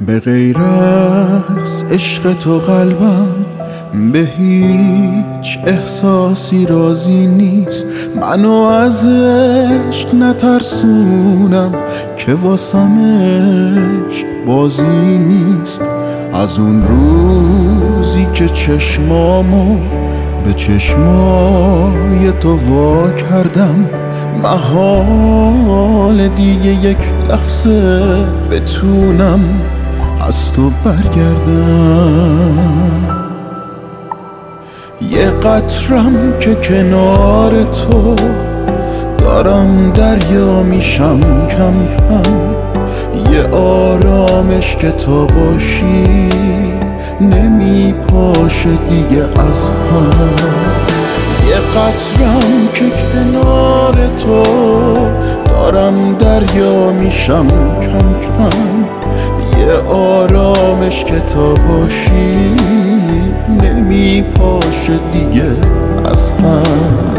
به غیر از عشق تو قلبم به هیچ احساسی راضی نیست. منو از عشق نترسونم که واسم عشق بازی نیست. از اون روزی که چشمامو به چشمای تو وا کردم، محال دیگه یک لحظه بتونم از تو برگردم. یه قطرم که کنار تو دارم دریا میشم کم کم. یه آرامش که تا باشی نمیپاشه دیگه از هم. یه قطرم که کنار تو دارم دریا میشم کم کم. یه آرامش که تا باشی نمیپاشه دیگه از هم.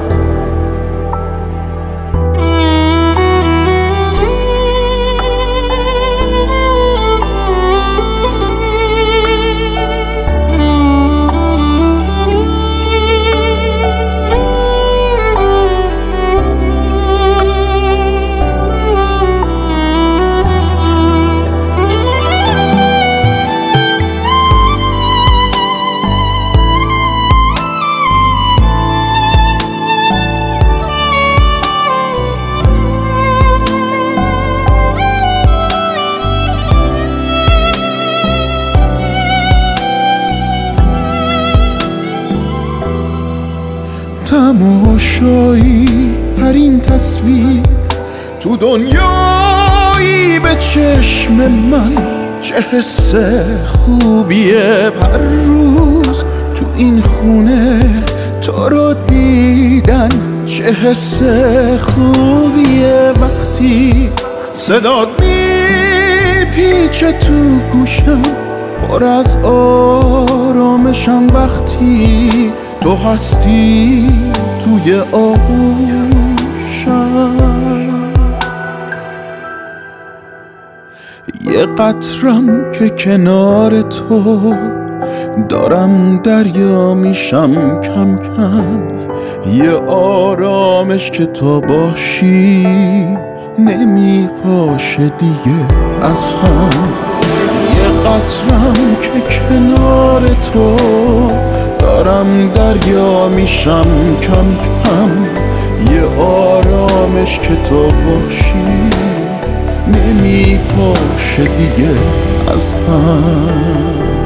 تماشایی ترین تصویر تو دنیایی به چشم من. چه حس خوبیه هر روز تو این خونه تو رو دیدن. چه حس خوبیه وقتی صدات میپیچه تو گوشم. پر از آرامشم وقتی تو هستی توی آغوشم. یه قطرم که کنار تو دارم دریا میشم کم کم. یه آرامش که تا باشی نمیپاشه دیگه از هم. یه قطرم که کنار تو دارم دریا میشم کم کم. یه آرامش که تو باشی نمیپاشه دیگه از هم.